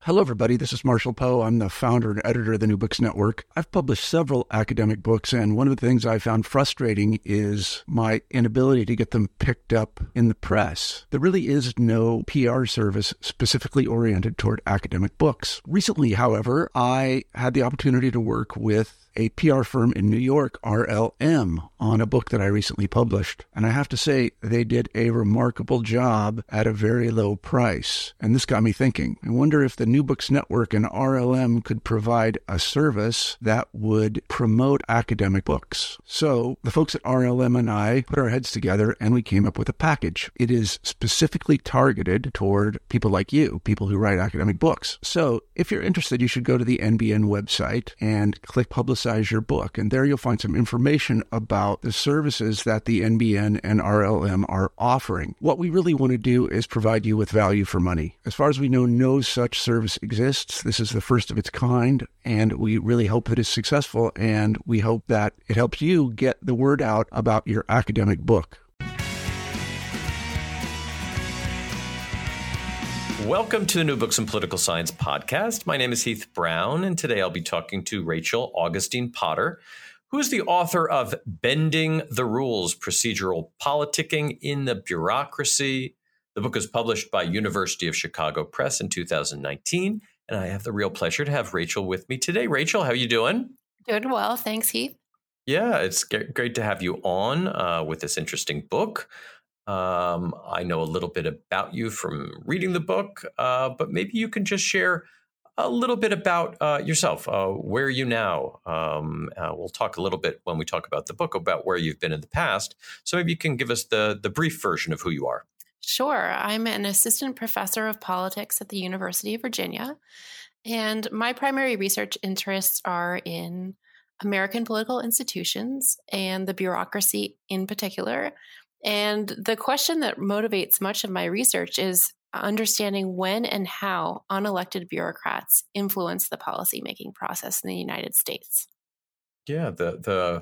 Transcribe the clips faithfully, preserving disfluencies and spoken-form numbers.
Hello, everybody. This is Marshall Poe. I'm the founder and editor of the New Books Network. I've published several academic books, and one of the things I found frustrating is my inability to get them picked up in the press. There really is no P R service specifically oriented toward academic books. Recently, however, I had the opportunity to work with a P R firm in New York, R L M, on a book that I recently published. And I have to say, they did a remarkable job at a very low price. And this got me thinking. I wonder if the New Books Network and R L M could provide a service that would promote academic books. So the folks at R L M and I put our heads together and we came up with a package. It is specifically targeted toward people like you, people who write academic books. So if you're interested, you should go to the N B N website and click Publicize your book. And there you'll find some information about the services that the N B N and R L M are offering. What we really want to do is provide you with value for money. As far as we know, no such service exists. This is the first of its kind, and we really hope that it's successful, and we hope that it helps you get the word out about your academic book. Welcome to the New Books in Political Science podcast. My name is Heath Brown, and today I'll be talking to Rachel Augustine Potter, who is the author of Bending the Rules, Procedural Politicking in the Bureaucracy. The book was published by University of Chicago Press in two thousand nineteen, and I have the real pleasure to have Rachel with me today. Rachel, how are you doing? Doing well. Thanks, Heath. Yeah, it's great to have you on uh, with this interesting book. Um, I know a little bit about you from reading the book, uh, but maybe you can just share a little bit about uh, yourself. Uh, where are you now? Um, uh, we'll talk a little bit when we talk about the book about where you've been in the past. So maybe you can give us the, the brief version of who you are. Sure. I'm an assistant professor of politics at the University of Virginia, and my primary research interests are in American political institutions and the bureaucracy in particular. And the question that motivates much of my research is understanding when and how unelected bureaucrats influence the policymaking process in the United States. Yeah, the the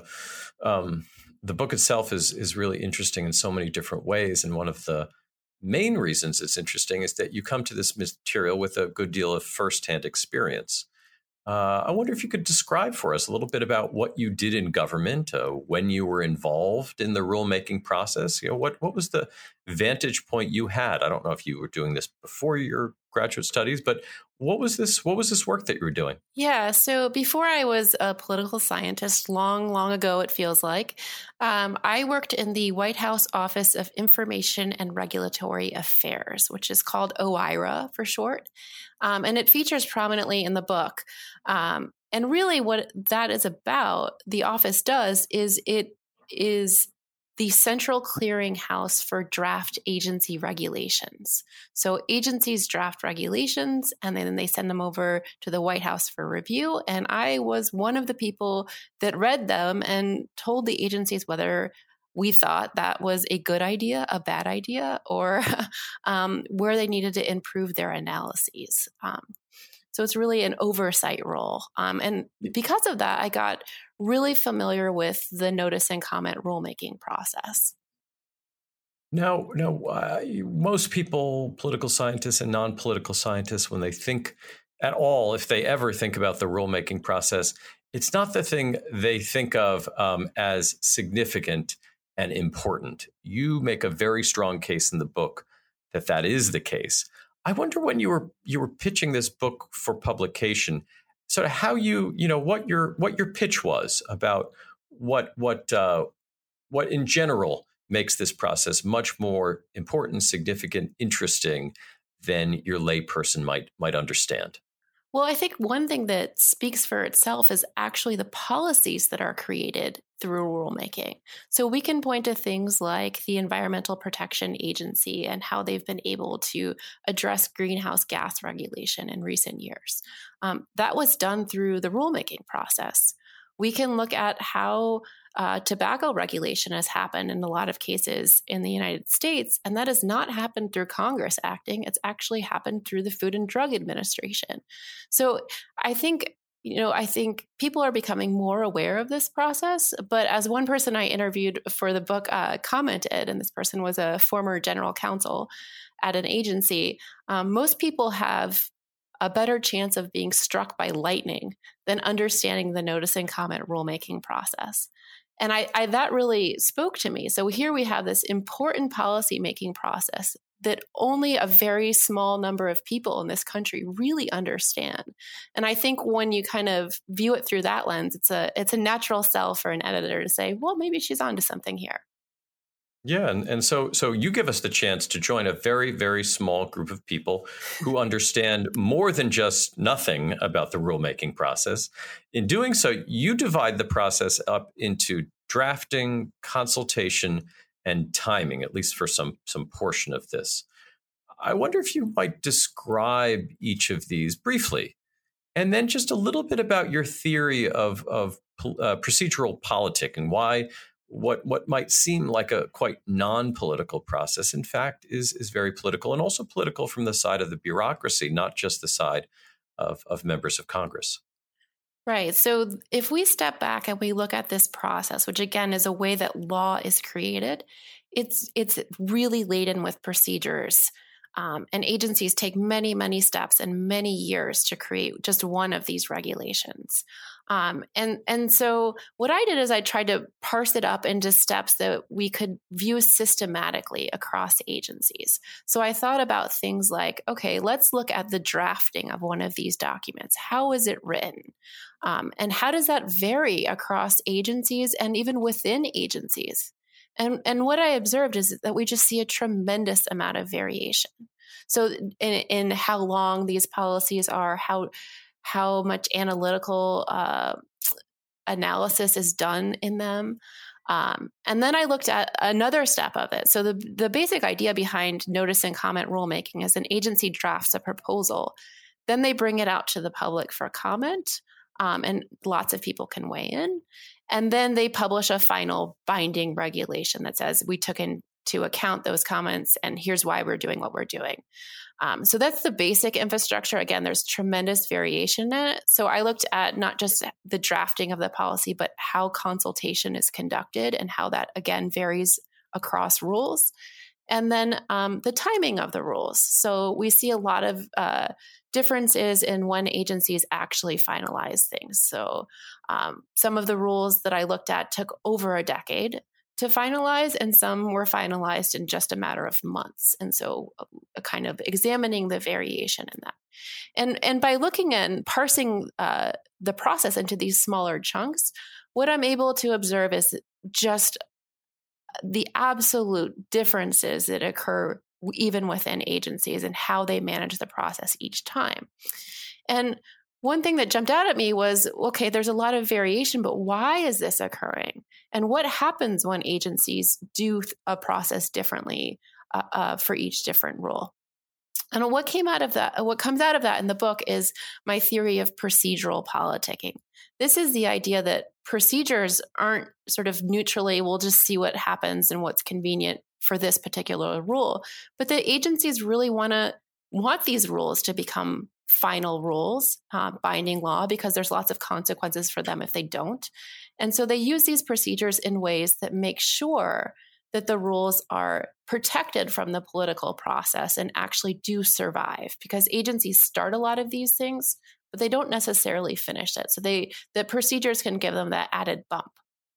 um, the book itself is is really interesting in so many different ways. And one of the main reasons it's interesting is that you come to this material with a good deal of firsthand experience. Uh, I wonder if you could describe for us a little bit about what you did in government, uh, when you were involved in the rulemaking process. You know, what what was the vantage point you had? I don't know if you were doing this before your graduate studies, but what was this? What was this work that you were doing? Yeah, so before I was a political scientist, long, long ago, it feels like, um, I worked in the White House Office of Information and Regulatory Affairs, which is called O I R A for short. Um, and it features prominently in the book. Um, and really what that is about, the office does, is it is the central clearinghouse for draft agency regulations. So agencies draft regulations and then they send them over to the White House for review. And I was one of the people that read them and told the agencies whether we thought that was a good idea, a bad idea, or um, where they needed to improve their analyses. Um, So it's really an oversight role. Um, and because of that, I got really familiar with the notice and comment rulemaking process. Now, now uh, most people, political scientists and non-political scientists, when they think at all, if they ever think about the rulemaking process, it's not the thing they think of um, as significant and important. You make a very strong case in the book that that is the case. I wonder when you were you were pitching this book for publication, sort of how you you know what your what your pitch was about what what uh, what in general makes this process much more important, significant, interesting than your layperson might might understand. Well, I think one thing that speaks for itself is actually the policies that are created through rulemaking. So we can point to things like the Environmental Protection Agency and how they've been able to address greenhouse gas regulation in recent years. Um, that was done through the rulemaking process. We can look at how uh, tobacco regulation has happened in a lot of cases in the United States, and that has not happened through Congress acting. It's actually happened through the Food and Drug Administration. So I think, you know, I think people are becoming more aware of this process. But as one person I interviewed for the book uh, commented, and this person was a former general counsel at an agency, um, most people have a better chance of being struck by lightning than understanding the notice and comment rulemaking process. And I, I that really spoke to me. So here we have this important policymaking process that only a very small number of people in this country really understand. And I think when you kind of view it through that lens, it's a it's a natural sell for an editor to say, well, maybe she's onto something here. Yeah, and, and so so you give us the chance to join a very, very small group of people who understand more than just nothing about the rulemaking process. In doing so, you divide the process up into drafting, consultation, and timing, at least for some some portion of this. I wonder if you might describe each of these briefly, and then just a little bit about your theory of, of uh, procedural politic and why what what might seem like a quite non-political process, in fact, is, is very political, and also political from the side of the bureaucracy, not just the side of, of members of Congress. Right. So if we step back and we look at this process, which again is a way that law is created, it's it's really laden with procedures. Um, and agencies take many, many steps and many years to create just one of these regulations. Um, and, and so what I did is I tried to parse it up into steps that we could view systematically across agencies. So I thought about things like, okay, let's look at the drafting of one of these documents. How is it written? Um, and how does that vary across agencies and even within agencies? And, and what I observed is that we just see a tremendous amount of variation. So in, in how long these policies are, how how much analytical uh, analysis is done in them. Um, and then I looked at another step of it. So the, the basic idea behind notice and comment rulemaking is an agency drafts a proposal. Then they bring it out to the public for comment, um, and lots of people can weigh in. And then they publish a final binding regulation that says we took into account those comments and here's why we're doing what we're doing. Um, so that's the basic infrastructure. Again, there's tremendous variation in it. So I looked at not just the drafting of the policy, but how consultation is conducted and how that, again, varies across rules. And then um, the timing of the rules. So we see a lot of uh, differences in when agencies actually finalize things. So um, some of the rules that I looked at took over a decade to finalize, and some were finalized in just a matter of months. And so uh, kind of examining the variation in that. And, and by looking and parsing uh, the process into these smaller chunks, what I'm able to observe is just the absolute differences that occur even within agencies and how they manage the process each time. And one thing that jumped out at me was, okay, there's a lot of variation, but why is this occurring? And what happens when agencies do a process differently uh, uh, for each different rule? And what came out of that, what comes out of that in the book is my theory of procedural politicking. This is the idea that procedures aren't sort of neutrally, we'll just see what happens and what's convenient for this particular rule, but the agencies really want to want these rules to become final rules, uh, binding law, because there's lots of consequences for them if they don't. And so they use these procedures in ways that make sure that the rules are protected from the political process and actually do survive, because agencies start a lot of these things, but they don't necessarily finish it. So they the procedures can give them that added bump.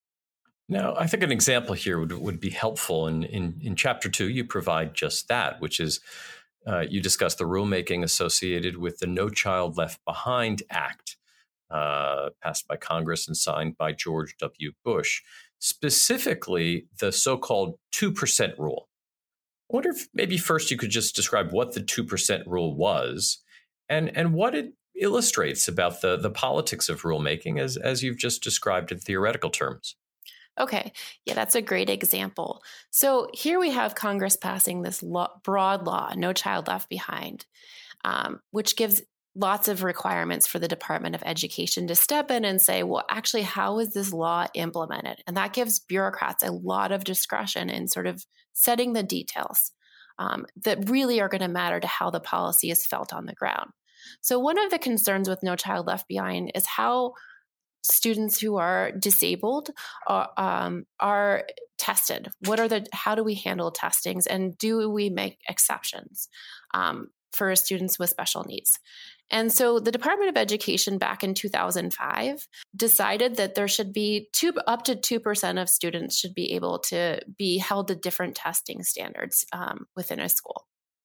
Now, I think an example here would, would be helpful. In, in, in chapter two, you provide just that, which is uh, you discuss the rulemaking associated with the No Child Left Behind Act, uh, passed by Congress and signed by George W. Bush, specifically the so-called two percent rule. I wonder if maybe first you could just describe what the two percent rule was and, and what it illustrates about the, the politics of rulemaking as, as you've just described in theoretical terms. Okay. Yeah, that's a great example. So here we have Congress passing this law, broad law, No Child Left Behind, um, which gives lots of requirements for the Department of Education to step in and say, well, actually, how is this law implemented? And that gives bureaucrats a lot of discretion in sort of setting the details um, that really are going to matter to how the policy is felt on the ground. So one of the concerns with No Child Left Behind is how students who are disabled are, um, are tested. What are the, how do we handle testings, and do we make exceptions um, for students with special needs? And so the Department of Education back in two thousand five decided that there should be two, up to two percent of students should be able to be held to different testing standards um, within a school,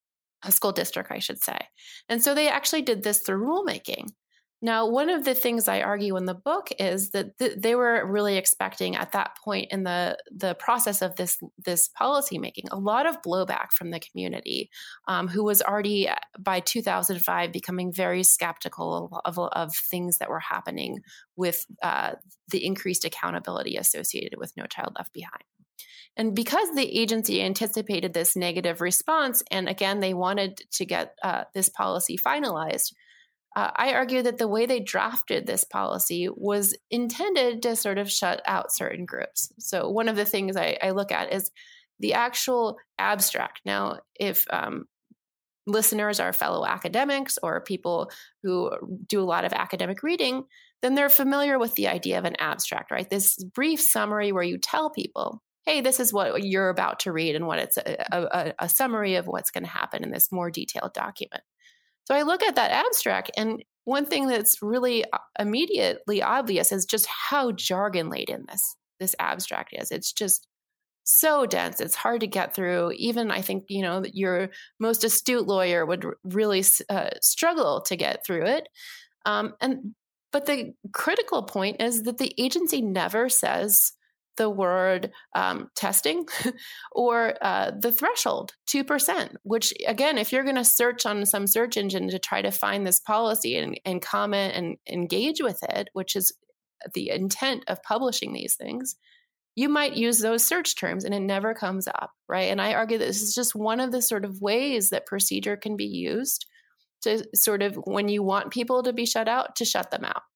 a school district, I should say. And so they actually did this through rulemaking. Now, one of the things I argue in the book is that th- they were really expecting at that point in the, the process of this, this policy making, a lot of blowback from the community, um, who was already by two thousand five becoming very skeptical of, of, of things that were happening with uh, the increased accountability associated with No Child Left Behind. And because the agency anticipated this negative response, and again, they wanted to get uh, this policy finalized, Uh, I argue that the way they drafted this policy was intended to sort of shut out certain groups. So one of the things I, I look at is the actual abstract. Now, if um, listeners are fellow academics or people who do a lot of academic reading, then they're familiar with the idea of an abstract, right? This brief summary where you tell people, hey, this is what you're about to read and what it's a, a, a summary of what's going to happen in this more detailed document. So I look at that abstract, and one thing that's really immediately obvious is just how jargon laden this this abstract is. It's just so dense; it's hard to get through. Even I think you know your most astute lawyer would really uh, struggle to get through it. Um, and but the critical point is that the agency never says the word um, testing or uh, the threshold, two percent, which again, if you're going to search on some search engine to try to find this policy and, and comment and engage with it, which is the intent of publishing these things, you might use those search terms and it never comes up, right? And I argue that this is just one of the sort of ways that procedure can be used to sort of, when you want people to be shut out, to shut them out.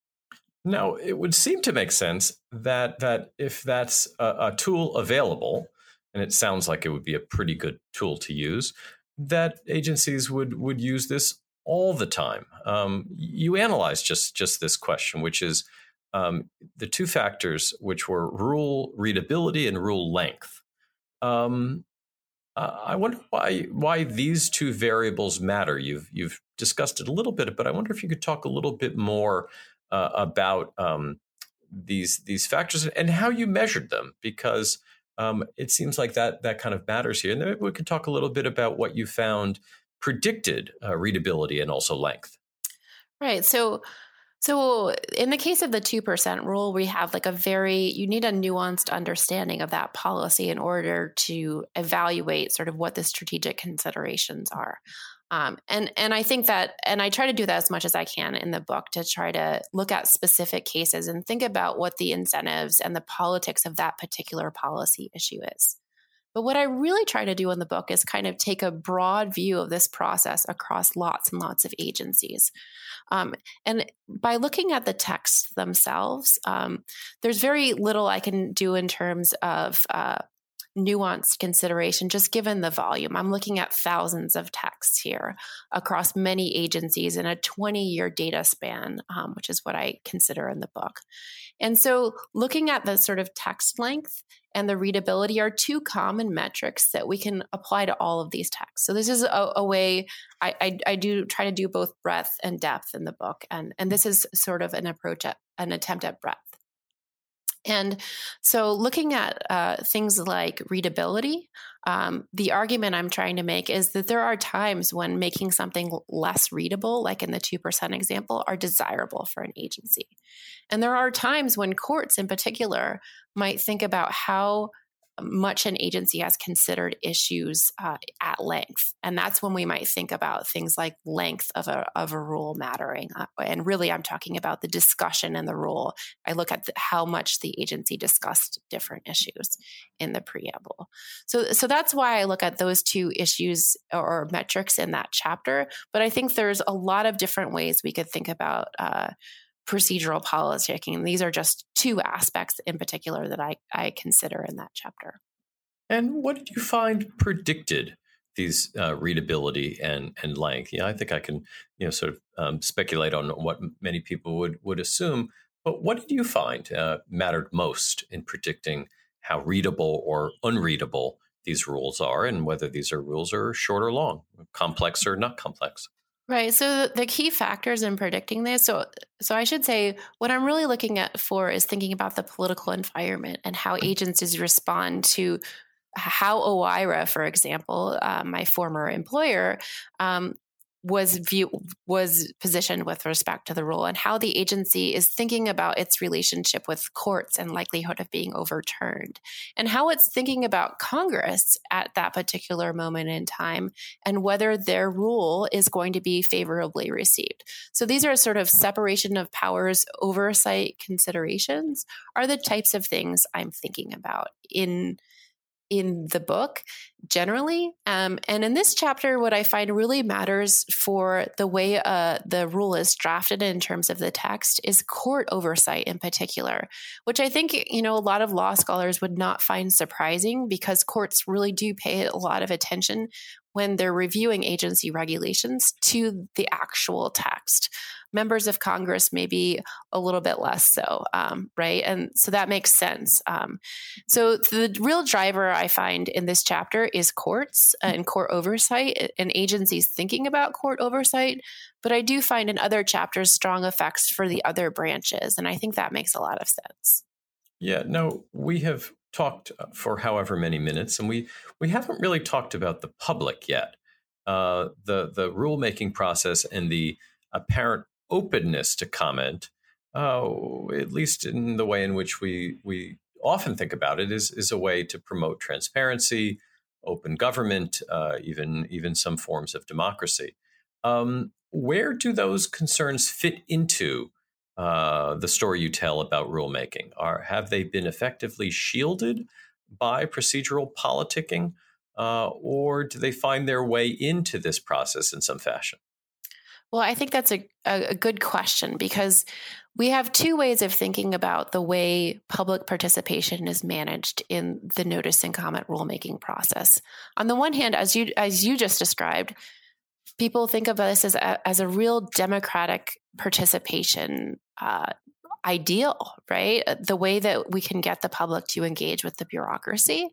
Now, it would seem to make sense that that if that's a, a tool available, and it sounds like it would be a pretty good tool to use, that agencies would would use this all the time. Um, you analyze just just this question, which is um, the two factors, which were rule readability and rule length. Um, uh, I wonder why why these two variables matter. You've you've discussed it a little bit, but I wonder if you could talk a little bit more Uh, about um, these these factors and how you measured them, because um, it seems like that that kind of matters here. And then we could talk a little bit about what you found predicted uh, readability and also length. Right. So, so in the case of the two percent rule, we have like a very, you need a nuanced understanding of that policy in order to evaluate sort of what the strategic considerations are. Um, and, and I think that, and I try to do that as much as I can in the book to try to look at specific cases and think about what the incentives and the politics of that particular policy issue is. But what I really try to do in the book is kind of take a broad view of this process across lots and lots of agencies. Um, and by looking at the texts themselves, um, there's very little I can do in terms of uh, nuanced consideration, just given the volume. I'm looking at thousands of texts here across many agencies in a twenty-year data span, um, which is what I consider in the book. And so looking at the sort of text length and the readability are two common metrics that we can apply to all of these texts. So this is a, a way I, I, I do try to do both breadth and depth in the book. And, and this is sort of an approach at an attempt at breadth. And so looking at uh, things like readability, um, the argument I'm trying to make is that there are times when making something less readable, like in the two percent example, are desirable for an agency. And there are times when courts in particular might think about how much an agency has considered issues uh, at length. And that's when we might think about things like length of a, of a rule mattering. Uh, and really, I'm talking about the discussion in the rule. I look at the, how much the agency discussed different issues in the preamble. So, so that's why I look at those two issues or metrics in that chapter. But I think there's a lot of different ways we could think about uh, procedural politicking. These are just two aspects in particular that I, I consider in that chapter. And what did you find predicted these uh, readability and, and length? Yeah, I think I can, you know, sort of um, speculate on what many people would, would assume. But what did you find uh, mattered most in predicting how readable or unreadable these rules are, and whether these are rules are short or long, complex or not complex? Right. So the key factors in predicting this, so so I should say what I'm really looking at for is thinking about the political environment and how agencies respond to how OIRA, for example, uh, my former employer, um, was view was positioned with respect to the rule, and how the agency is thinking about its relationship with courts and likelihood of being overturned, and how it's thinking about Congress at that particular moment in time, and whether their rule is going to be favorably received. So these are sort of separation of powers oversight considerations are the types of things I'm thinking about in in the book generally. Um, and in this chapter, what I find really matters for the way uh, the rule is drafted in terms of the text is court oversight in particular, which I think, you know, a lot of law scholars would not find surprising because courts really do pay a lot of attention when they're reviewing agency regulations to the actual text. Members of Congress maybe a little bit less so, um, right? And so that makes sense. Um, so the real driver I find in this chapter is courts and court oversight and agencies thinking about court oversight. But I do find in other chapters strong effects for the other branches. And I think that makes a lot of sense. Yeah, no, we have talked for however many minutes, and we, we haven't really talked about the public yet. Uh, the, the rulemaking process and the apparent openness to comment, uh, at least in the way in which we we often think about it, is is a way to promote transparency, open government, uh, even even some forms of democracy. Um, where do those concerns fit into uh, the story you tell about rulemaking? Are have they been effectively shielded by procedural politicking, uh, or do they find their way into this process in some fashion? Well, I think that's a, a, a good question because we have two ways of thinking about the way public participation is managed in the notice and comment rulemaking process. On the one hand, as you as you just described, people think of this as a, as a real democratic participation uh, ideal, right? The way that we can get the public to engage with the bureaucracy.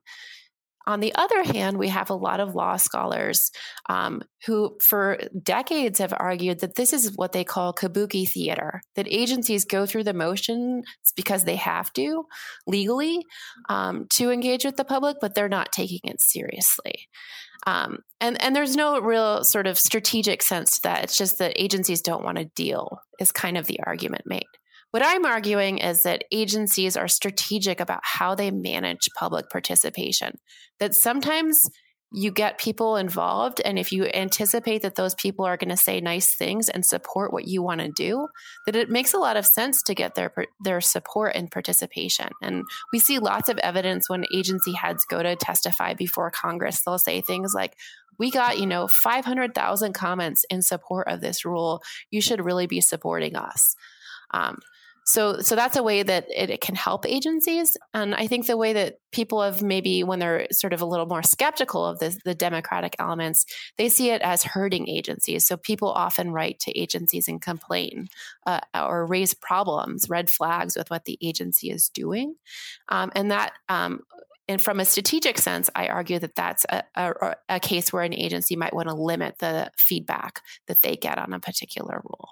On the other hand, we have a lot of law scholars um, who for decades have argued that this is what they call kabuki theater, that agencies go through the motions because they have to legally um, to engage with the public, but they're not taking it seriously. Um, and, and there's no real sort of strategic sense to that. It's just that agencies don't want to deal is kind of the argument made. What I'm arguing is that agencies are strategic about how they manage public participation, that sometimes you get people involved, and if you anticipate that those people are going to say nice things and support what you want to do, that it makes a lot of sense to get their their support and participation. And we see lots of evidence when agency heads go to testify before Congress, they'll say things like, we got, you know, five hundred thousand comments in support of this rule. You should really be supporting us. Um, So, so that's a way that it, it can help agencies. And I think the way that people have maybe when they're sort of a little more skeptical of this, the democratic elements, they see it as hurting agencies. So people often write to agencies and complain uh, or raise problems, red flags with what the agency is doing. Um, and that, um, and from a strategic sense, I argue that that's a, a, a case where an agency might want to limit the feedback that they get on a particular rule.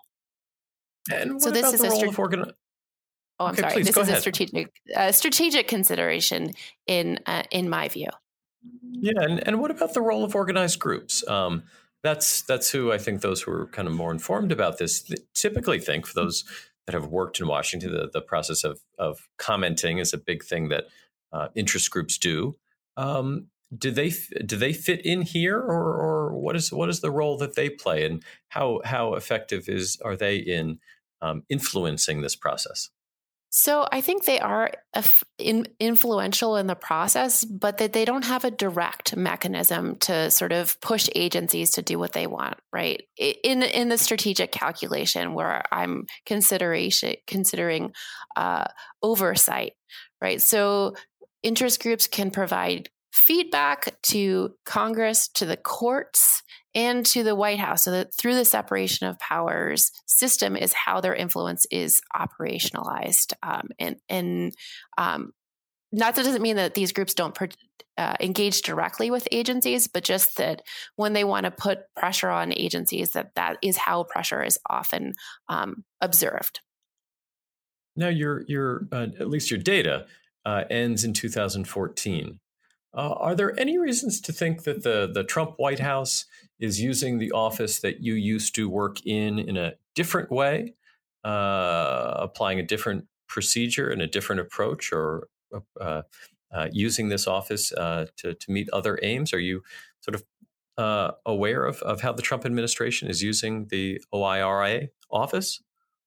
And what so about this is the a role strat- of organ- Oh, I'm okay, sorry. please, This go is ahead. a strategic uh, strategic consideration in uh, in my view. Yeah, and, and what about the role of organized groups? Um, that's that's who I think those who are kind of more informed about this typically think. For those that have worked in Washington, the, the process of of commenting is a big thing that uh, interest groups do. Um, do they do they fit in here, or or what is what is the role that they play, and how how effective is are they in um, influencing this process? So I think they are in, influential in the process, but that they don't have a direct mechanism to sort of push agencies to do what they want, right? In in the strategic calculation where I'm consideration considering uh, oversight, right? So interest groups can provide feedback to Congress, to the courts, and to the White House, so that through the separation of powers system is how their influence is operationalized. Um, and and um, not that doesn't mean that these groups don't uh, engage directly with agencies, but just that when they want to put pressure on agencies, that that is how pressure is often um, observed. Now, your your uh, at least your data uh, ends in two thousand fourteen. Uh, are there any reasons to think that the the Trump White House is using the office that you used to work in in a different way, uh, applying a different procedure and a different approach, or uh, uh, using this office uh, to to meet other aims? Are you sort of uh, aware of of how the Trump administration is using the O I R A office?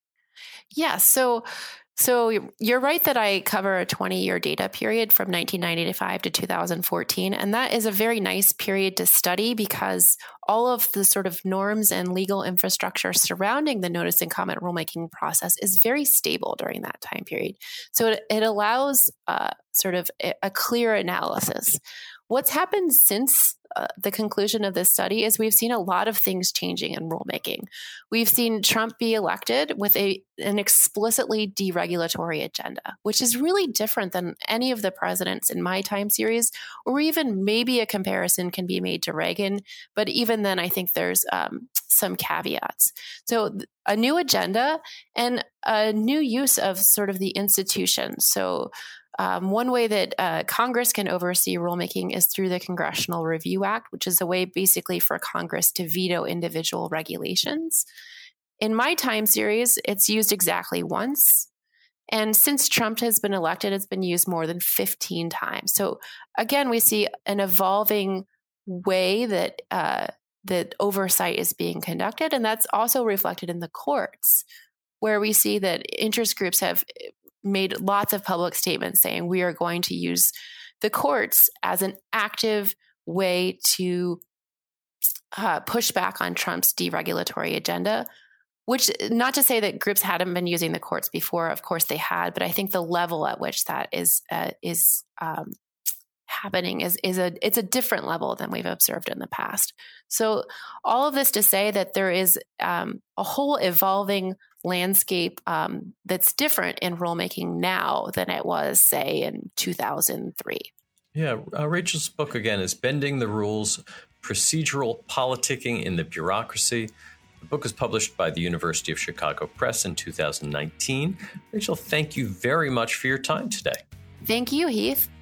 Yeah, so so you're right that I cover a twenty-year data period from nineteen ninety-five to two thousand fourteen, and that is a very nice period to study because all of the sort of norms and legal infrastructure surrounding the notice and comment rulemaking process is very stable during that time period. So it, it allows uh, sort of a, a clear analysis. What's happened since uh, the conclusion of this study is we've seen a lot of things changing in rulemaking. We've seen Trump be elected with a an explicitly deregulatory agenda, which is really different than any of the presidents in my time series, or even maybe a comparison can be made to Reagan. But even then, I think there's um, some caveats. So a new agenda and a new use of sort of the institution. So Um, one way that uh, Congress can oversee rulemaking is through the Congressional Review Act, which is a way basically for Congress to veto individual regulations. In my time series, it's used exactly once. And since Trump has been elected, it's been used more than fifteen times. So again, we see an evolving way that uh, that oversight is being conducted. And that's also reflected in the courts, where we see that interest groups have made lots of public statements saying we are going to use the courts as an active way to uh, push back on Trump's deregulatory agenda, which not to say that groups hadn't been using the courts before. Of course they had, but I think the level at which that is uh, is um, happening is is a it's a different level than we've observed in the past. So all of this to say that there is um, a whole evolving landscape um, that's different in rulemaking now than it was, say, in two thousand three. Yeah, uh, Rachel's book, again, is Bending the Rules, Procedural Politicking in the Bureaucracy. The book was published by the University of Chicago Press in two thousand nineteen. Rachel, thank you very much for your time today. Thank you, Heath.